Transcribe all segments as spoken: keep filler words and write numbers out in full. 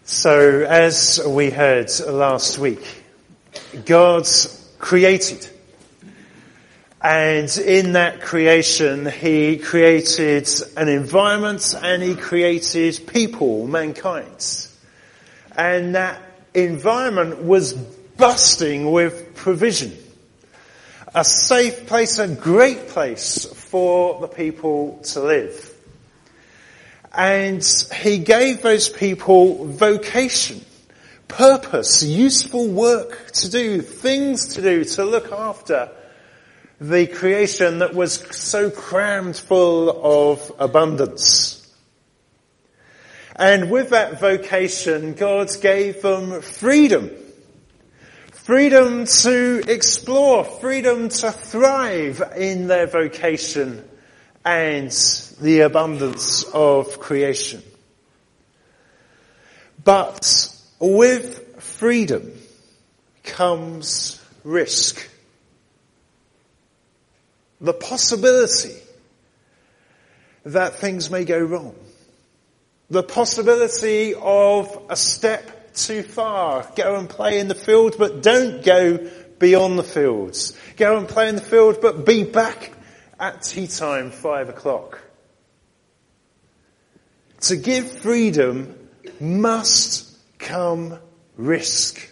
So, as we heard last week, God created. And in that creation, he created an environment and he created people, mankind. And that environment was bursting with provision. A safe place, a great place for the people to live. And he gave those people vocation, purpose, useful work to do, things to do, to look after the creation that was so crammed full of abundance. And with that vocation, God gave them freedom. Freedom to explore, freedom to thrive in their vocation and the abundance of creation. But with freedom comes risk. The possibility that things may go wrong. The possibility of a step too far. Go and play in the field, but don't go beyond the fields. Go and play in the field, but be back at tea time, five o'clock. To give freedom must come risk.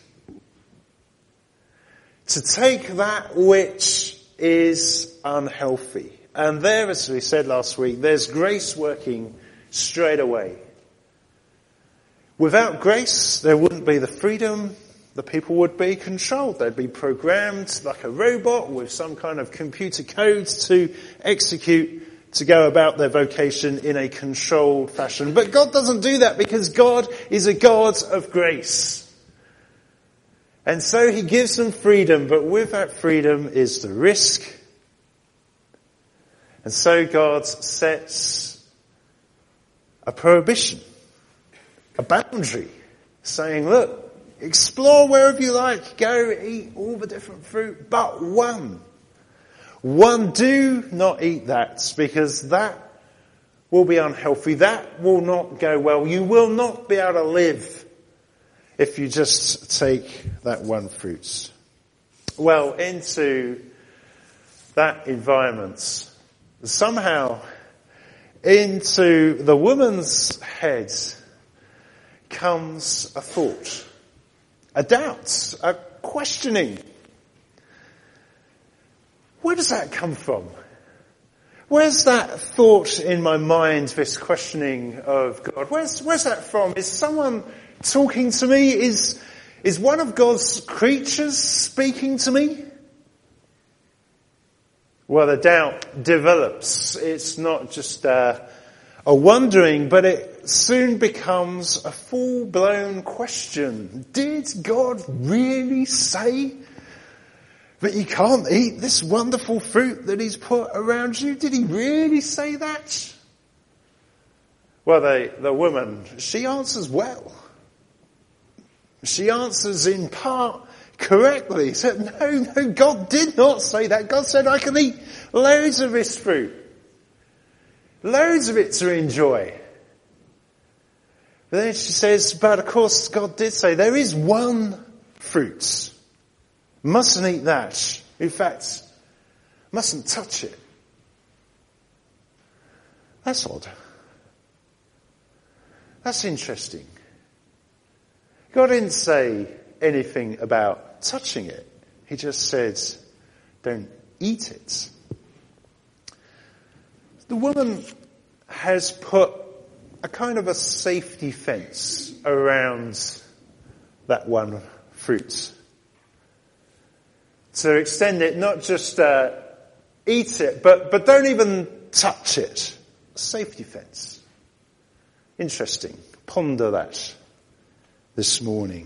To take that which is unhealthy. And there, as we said last week, there's grace working straight away. Without grace, there wouldn't be the freedom. The people would be controlled. They'd be programmed like a robot with some kind of computer codes to execute, to go about their vocation in a controlled fashion. But God doesn't do that because God is a God of grace. And so he gives them freedom, but with that freedom is the risk. And so God sets a prohibition, a boundary, saying, look, explore wherever you like, go eat all the different fruit, but one. One, do not eat that, because that will be unhealthy. That will not go well. You will not be able to live if you just take that one fruit. Well, into that environment, somehow into the woman's head comes a thought. A doubt, a questioning. Where does that come from? Where's that thought in my mind, this questioning of God? Where's, where's that from? Is someone talking to me? Is, is one of God's creatures speaking to me? Well, the doubt develops. It's not just a, a wondering, but it soon becomes a full-blown question. Did God really say that you can't eat this wonderful fruit that he's put around you? Did he really say that? Well, the, the woman, she answers well. She answers in part correctly. She said, no, no, God did not say that. God said I can eat loads of this fruit. Loads of it to enjoy. But then she says, but of course God did say there is one fruit. Mustn't eat that. In fact, mustn't touch it. That's odd. That's interesting. God didn't say anything about touching it. He just said, don't eat it. The woman has put a kind of a safety fence around that one fruit. To extend it, not just uh, eat it, but, but don't even touch it. A safety fence. Interesting. Ponder that this morning.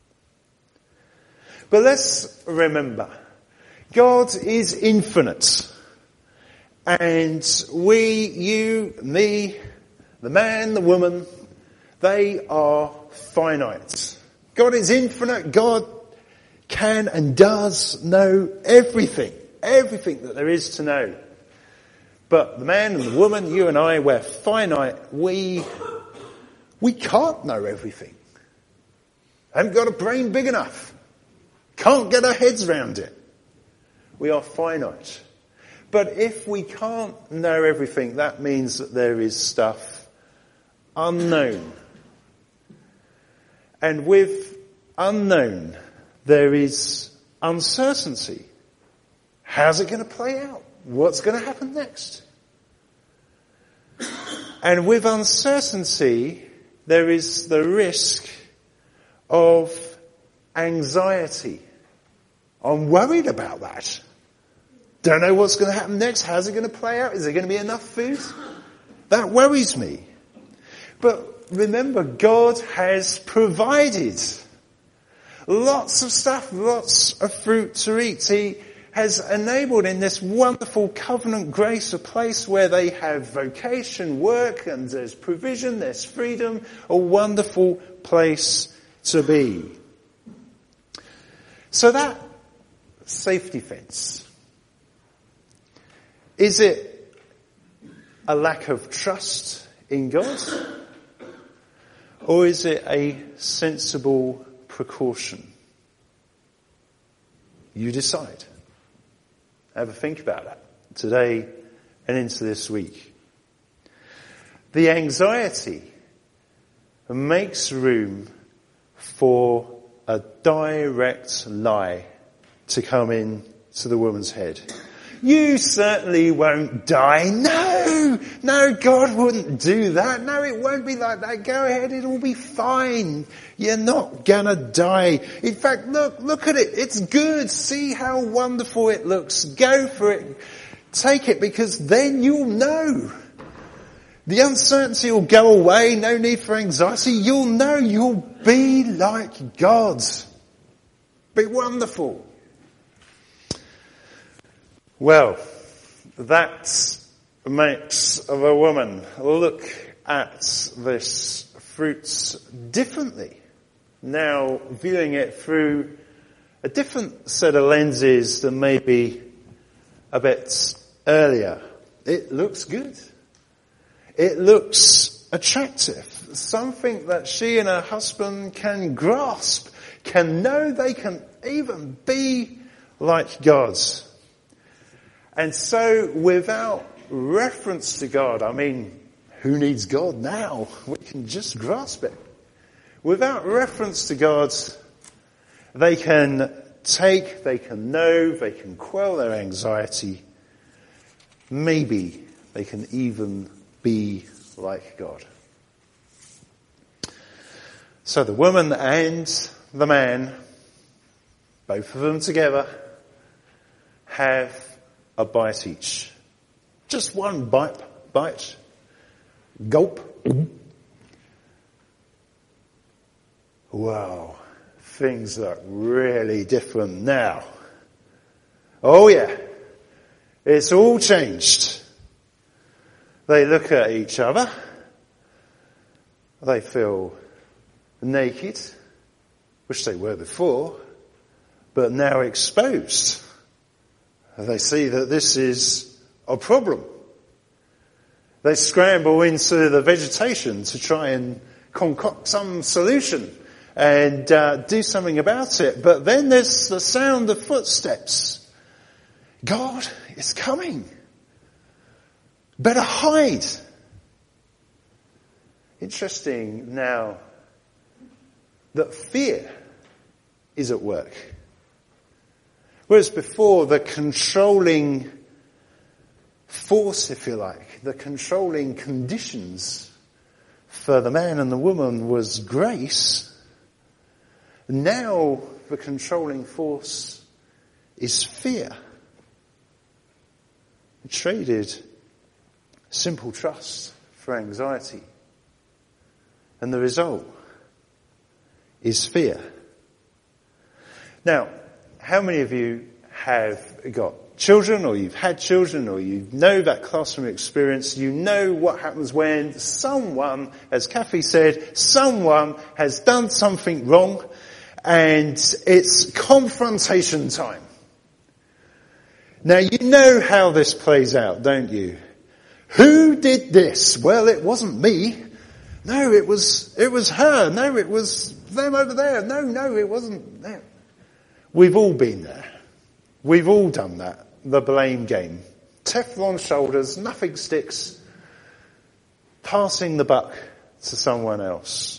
But let's remember, God is infinite. And we, you, me, the man, the woman, they are finite. God is infinite. God can and does know everything. Everything that there is to know. But the man and the woman, you and I, we're finite. We, we can't know everything. Haven't got a brain big enough. Can't get our heads around it. We are finite. But if we can't know everything, that means that there is stuff unknown. And with unknown, there is uncertainty. How's it going to play out? What's going to happen next? And with uncertainty, there is the risk of anxiety. I'm worried about that. Don't know what's going to happen next. How's it going to play out? Is there going to be enough food? That worries me. But remember, God has provided lots of stuff, lots of fruit to eat. He has enabled in this wonderful covenant grace a place where they have vocation, work, and there's provision, there's freedom, a wonderful place to be. So that safety fence, is it a lack of trust in God? Or is it a sensible precaution? You decide. Have a think about that today and into this week. The anxiety makes room for a direct lie to come in to the woman's head. You certainly won't die. No, no, God wouldn't do that. No, it won't be like that. Go ahead, it'll be fine. You're not gonna die. In fact, look, look at it. It's good. See how wonderful it looks. Go for it. Take it, because then you'll know. The uncertainty will go away. No need for anxiety. You'll know. You'll be like God. Be wonderful. Well, that makes the woman look at this fruit differently. Now viewing it through a different set of lenses than maybe a bit earlier. It looks good. It looks attractive. Something that she and her husband can grasp, can know they can even be like God. And so without reference to God, I mean, who needs God now? We can just grasp it. Without reference to God, they can take, they can know, they can quell their anxiety. Maybe they can even be like God. So the woman and the man, both of them together, have a bite each. Just one bite, bite, gulp. Wow, things look really different now. Oh yeah, it's all changed. They look at each other. They feel naked, which they were before, but now exposed. They see that this is a problem. They scramble into the vegetation to try and concoct some solution and uh, do something about it. But then there's the sound of footsteps. God is coming. Better hide. Interesting now that fear is at work. Whereas before, the controlling force, if you like, the controlling conditions for the man and the woman was grace, now the controlling force is fear. They traded simple trust for anxiety. And the result is fear. Now, how many of you have got children, or you've had children, or you know that classroom experience? You know what happens when someone, as Kathy said, someone has done something wrong and it's confrontation time. Now you know how this plays out, don't you? Who did this? Well, it wasn't me. No, it was, it was her. No, it was them over there. No, no, it wasn't them. We've all been there. We've all done that. The blame game. Teflon shoulders, nothing sticks. Passing the buck to someone else.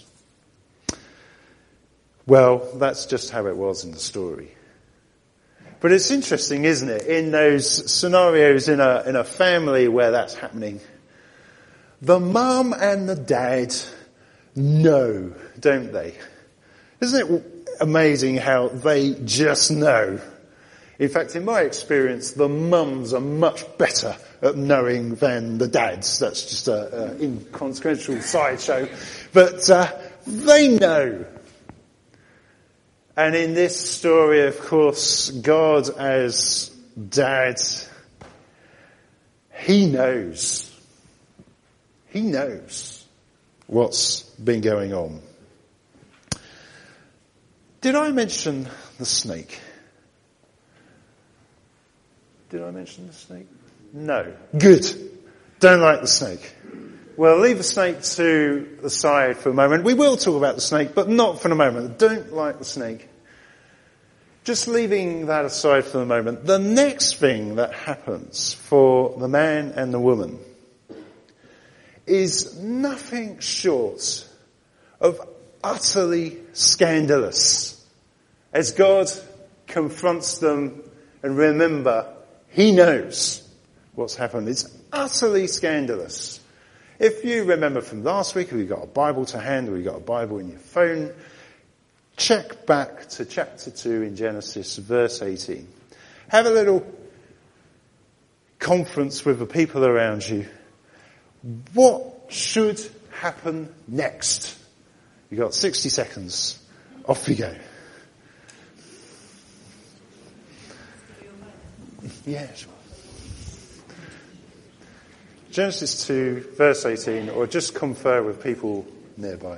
Well, that's just how it was in the story. But it's interesting, isn't it? In those scenarios in a, in a family where that's happening, the mum and the dad know, don't they? Isn't it amazing how they just know? In fact, in my experience, the mums are much better at knowing than the dads. That's just an inconsequential sideshow. But uh, they know. And in this story, of course, God as dad, he knows. He knows what's been going on. Did I mention the snake? Did I mention the snake? No. Good. Don't like the snake. Well, leave the snake to the side for a moment. We will talk about the snake, but not for a moment. Don't like the snake. Just leaving that aside for the moment. The next thing that happens for the man and the woman is nothing short of utterly scandalous. As God confronts them, and remember, he knows what's happened. It's utterly scandalous. If you remember from last week, if you've got a Bible to hand or you've got a Bible in your phone, check back to chapter two in Genesis, verse eighteen. Have a little conference with the people around you. What should happen next? You've got sixty seconds. Off we go. Yeah, sure. Genesis two, verse eighteen, or just confer with people nearby.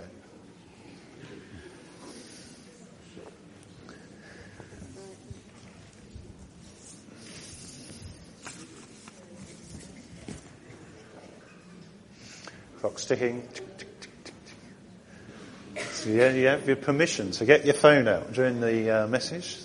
Clock's ticking. So yeah, you have your permission to get your phone out during the uh, message.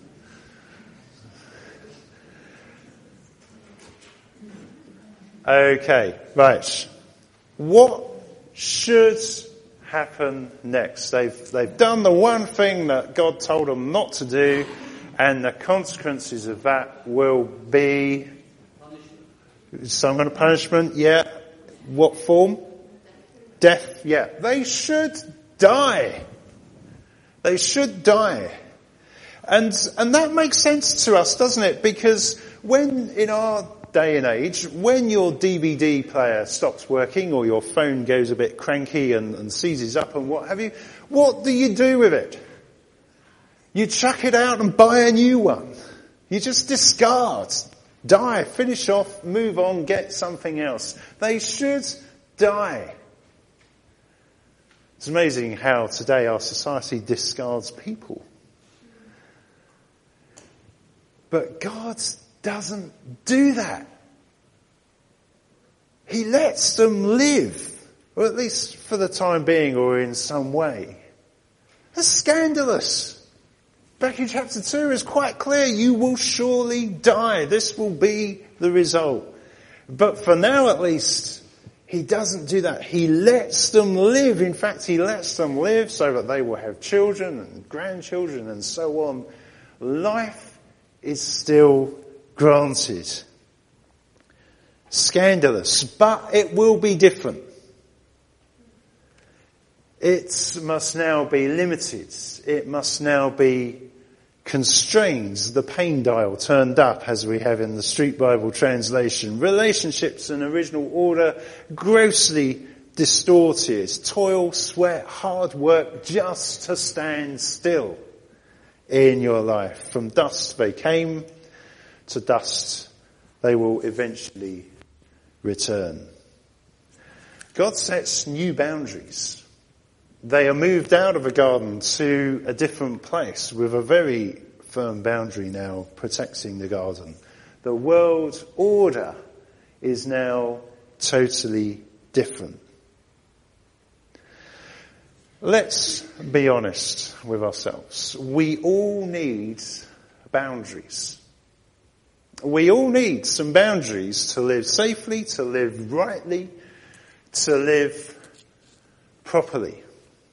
Okay, right. What should happen next? They've, they've done the one thing that God told them not to do, and the consequences of that will be some kind of punishment, yeah. What form? Death, yeah. They should die. They should die. And, and that makes sense to us, doesn't it? Because when in our day and age, when your D V D player stops working or your phone goes a bit cranky and, and seizes up and what have you, what do you do with it? You chuck it out and buy a new one. You just discard, die, finish off, move on, get something else. They should die. It's amazing how today our society discards people. But God doesn't do that. He lets them live, or at least for the time being or in some way. That's scandalous. Back in chapter two is quite clear, you will surely die. This will be the result. But for now at least, he doesn't do that. He lets them live. In fact, he lets them live so that they will have children and grandchildren and so on. Life is still granted. Scandalous, but it will be different. It must now be limited. It must now be constrained. The pain dial turned up, as we have in the Street Bible translation. Relationships in original order grossly distorted. Toil, sweat, hard work just to stand still in your life. From dust they came, to dust they will eventually return. God sets new boundaries. They are moved out of a garden to a different place with a very firm boundary now protecting the garden. The world order is now totally different. Let's be honest with ourselves. We all need boundaries. We all need some boundaries to live safely, to live rightly, to live properly.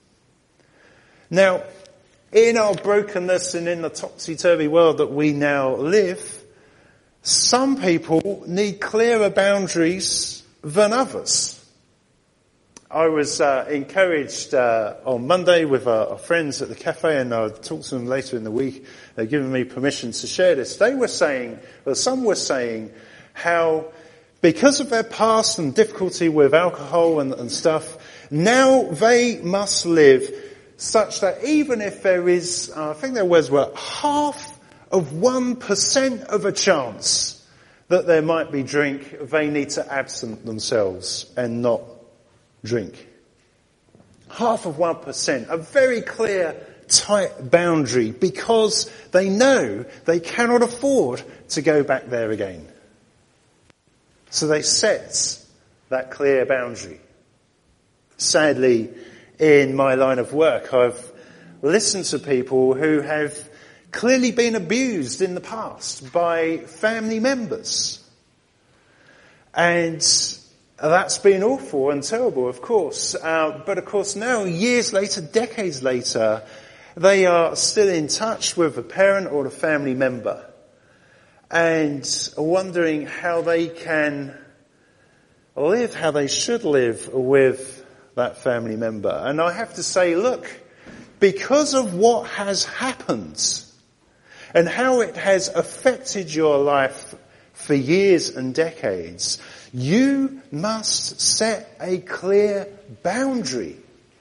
Now, in our brokenness and in the topsy-turvy world that we now live, some people need clearer boundaries than others. I was uh, encouraged uh, on Monday with our, our friends at the cafe, and I'll talk to them later in the week. They've given me permission to share this. They were saying, well, some were saying how because of their past and difficulty with alcohol and, and stuff, now they must live such that even if there is, uh, I think their words were, half of one percent of a chance that there might be drink, they need to absent themselves and not drink. Half of one percent, a very clear, tight boundary, because they know they cannot afford to go back there again. So they set that clear boundary. Sadly, in my line of work, I've listened to people who have clearly been abused in the past by family members. And that's been awful and terrible, of course. Uh, but of course now, years later, decades later, they are still in touch with a parent or a family member and wondering how they can live, how they should live with that family member. And I have to say, look, because of what has happened and how it has affected your life for years and decades, you must set a clear boundary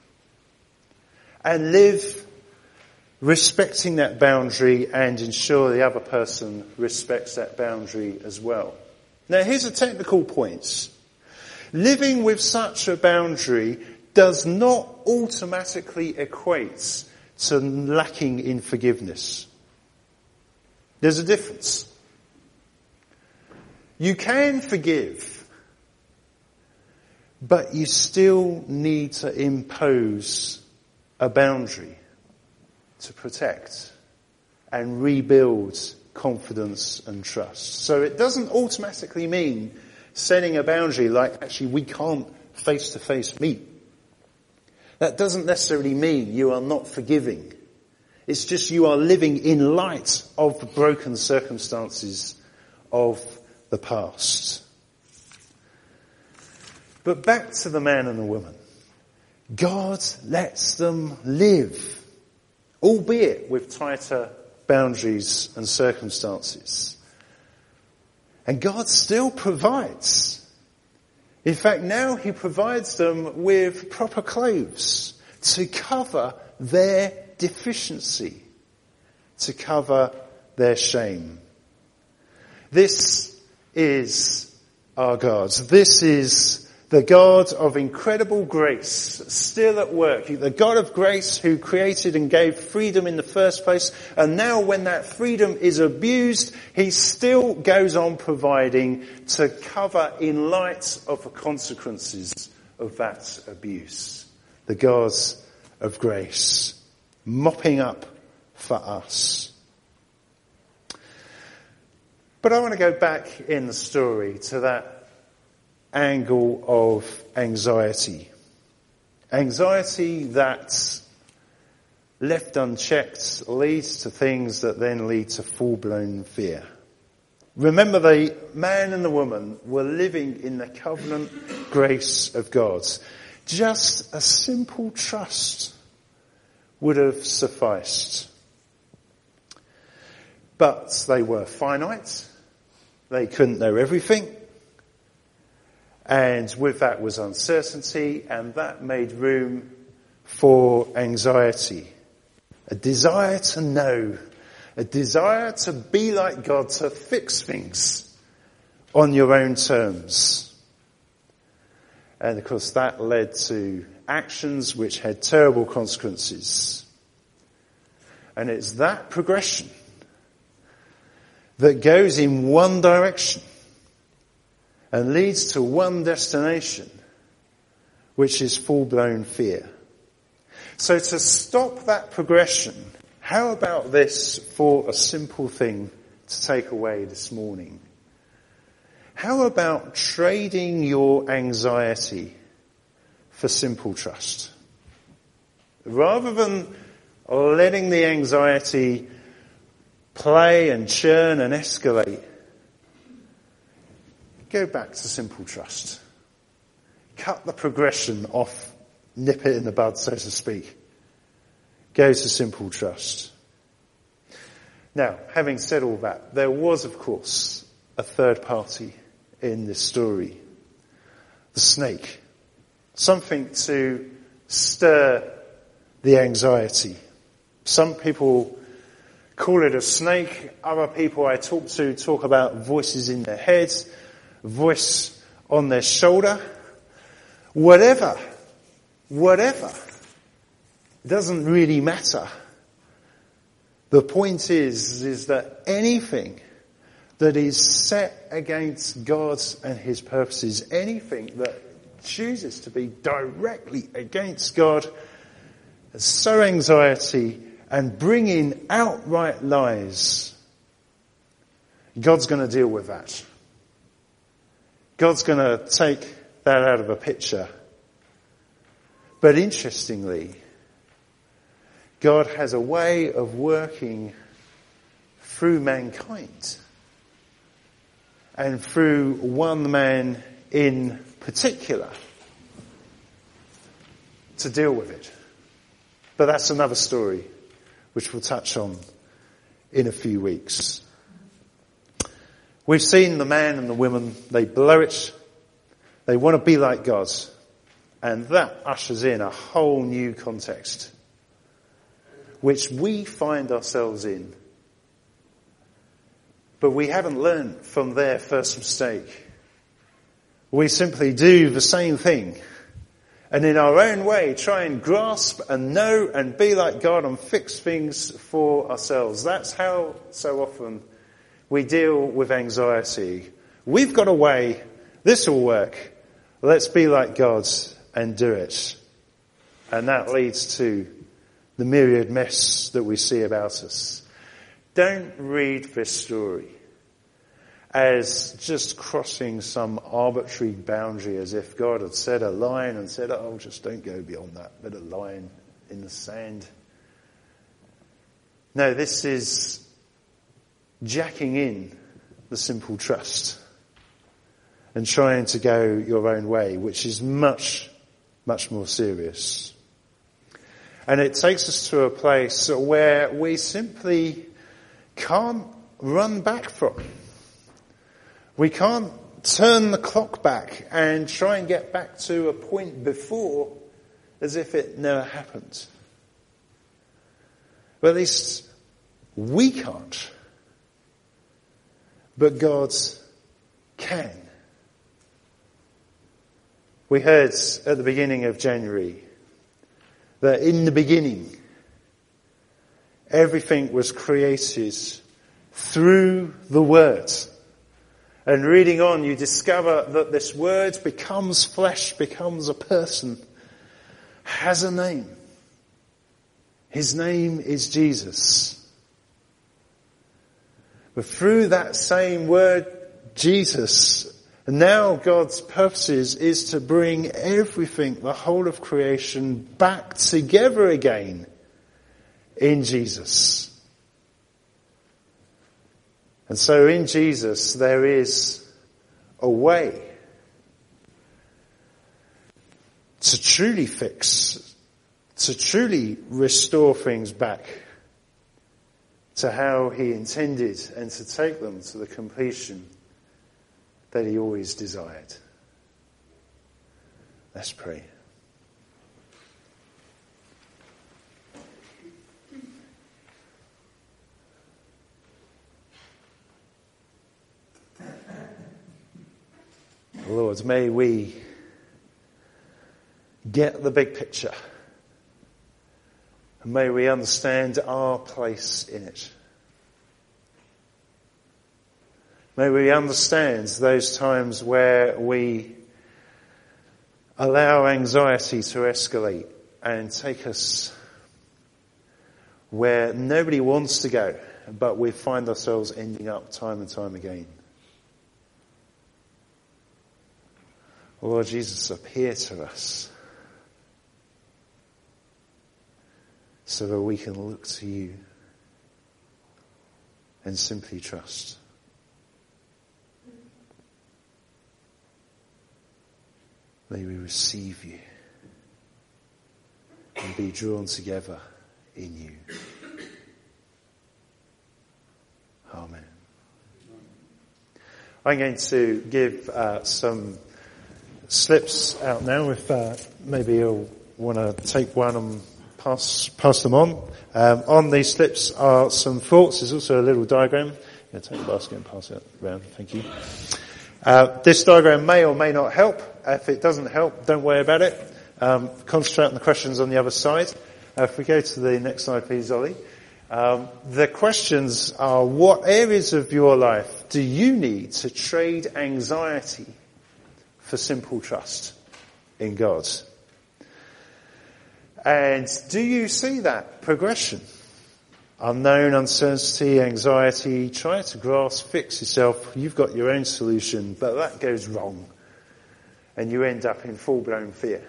and live respecting that boundary and ensure the other person respects that boundary as well. Now, here's a technical point. Living with such a boundary does not automatically equate to lacking in forgiveness. There's a difference. You can forgive, but you still need to impose a boundary to protect and rebuild confidence and trust. So it doesn't automatically mean setting a boundary like actually we can't face-to-face meet. That doesn't necessarily mean you are not forgiving. It's just you are living in light of the broken circumstances of the past. But back to the man and the woman. God lets them live, albeit with tighter boundaries and circumstances. And God still provides. In fact, now he provides them with proper clothes to cover their deficiency, to cover their shame. This is our God. This is the God of incredible grace, still at work. The God of grace who created and gave freedom in the first place. And now when that freedom is abused, he still goes on providing to cover in light of the consequences of that abuse. The God of grace, mopping up for us. But I want to go back in the story to that angle of anxiety. Anxiety that, left unchecked, leads to things that then lead to full-blown fear. Remember, the man and the woman were living in the covenant grace of God. Just a simple trust would have sufficed. But they were finite. They couldn't know everything. And with that was uncertainty, and that made room for anxiety. A desire to know, a desire to be like God, to fix things on your own terms. And of course that led to actions which had terrible consequences. And it's that progression that goes in one direction and leads to one destination, which is full-blown fear. So to stop that progression, how about this for a simple thing to take away this morning? How about trading your anxiety for simple trust? Rather than letting the anxiety play and churn and escalate, go back to simple trust. Cut the progression off, nip it in the bud, so to speak. Go to simple trust. Now, having said all that, there was, of course, a third party in this story. The snake. Something to stir the anxiety. Some people call it a snake. Other people I talk to talk about voices in their heads, voice on their shoulder. Whatever. Whatever. It doesn't really matter. The point is, is that anything that is set against God and his purposes, anything that chooses to be directly against God, sow anxiety and bring in outright lies, God's going to deal with that. God's going to take that out of the picture. But interestingly, God has a way of working through mankind and through one man in particular to deal with it. But that's another story which we'll touch on in a few weeks. We've seen the man and the woman, they blow it, they want to be like God, and that ushers in a whole new context which we find ourselves in. But we haven't learned from their first mistake. We simply do the same thing. And in our own way, try and grasp and know and be like God and fix things for ourselves. That's how so often we deal with anxiety. We've got a way. This will work. Let's be like God and do it. And that leads to the myriad mess that we see about us. Don't read this story as just crossing some arbitrary boundary, as if God had set a line and said, oh, just don't go beyond that bit of line in the sand. No, this is jacking in the simple trust and trying to go your own way, which is much, much more serious. And it takes us to a place where we simply can't run back from. We can't turn the clock back and try and get back to a point before as if it never happened. But at least we can't. But God can. We heard at the beginning of January that in the beginning, everything was created through the Word. And reading on, you discover that this Word becomes flesh, becomes a person, has a name. His name is Jesus. But through that same Word, Jesus, and now God's purposes is to bring everything, the whole of creation, back together again in Jesus. And so in Jesus there is a way to truly fix, to truly restore things back to how he intended and to take them to the completion that he always desired. Let's pray. Lord, may we get the big picture. And may we understand our place in it. May we understand those times where we allow anxiety to escalate and take us where nobody wants to go, but we find ourselves ending up time and time again. Lord Jesus, appear to us so that we can look to you and simply trust. May we receive you and be drawn together in you. Amen. I'm going to give uh, some slips out now. If uh, maybe you'll want to take one and pass pass them on. Um, on these slips are some thoughts. There's also a little diagram. Yeah, take the basket and pass it around. Thank you. Uh, this diagram may or may not help. If it doesn't help, don't worry about it. Um, concentrate on the questions on the other side. Uh, if we go to the next slide, please, Ollie. Um, the questions are: what areas of your life do you need to trade anxiety for simple trust in God? And do you see that progression? Unknown, uncertainty, anxiety, try to grasp, fix yourself. You've got your own solution, but that goes wrong. And you end up in full-blown fear.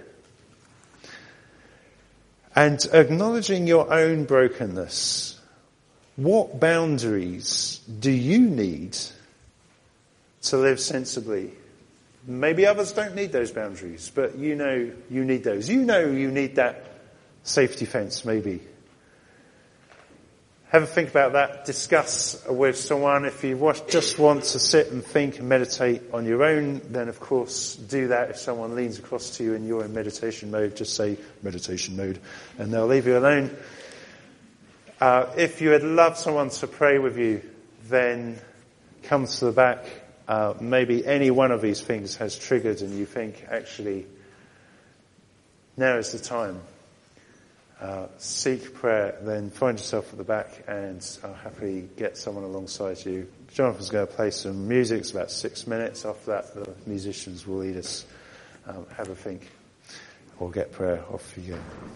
And acknowledging your own brokenness, what boundaries do you need to live sensibly? Maybe others don't need those boundaries, but you know you need those. You know you need that safety fence, maybe. Have a think about that. Discuss with someone. If you just want to sit and think and meditate on your own, then of course do that. If someone leans across to you and you're in meditation mode, just say meditation mode and they'll leave you alone. Uh, if you would love someone to pray with you, then come to the back. Uh, maybe any one of these things has triggered and you think, actually, now is the time. Uh, seek prayer, then find yourself at the back and I'll happily get someone alongside you. Jonathan's going to play some music. It's about six minutes. After that, the musicians will lead us. Um, have a think or get prayer. Off you go.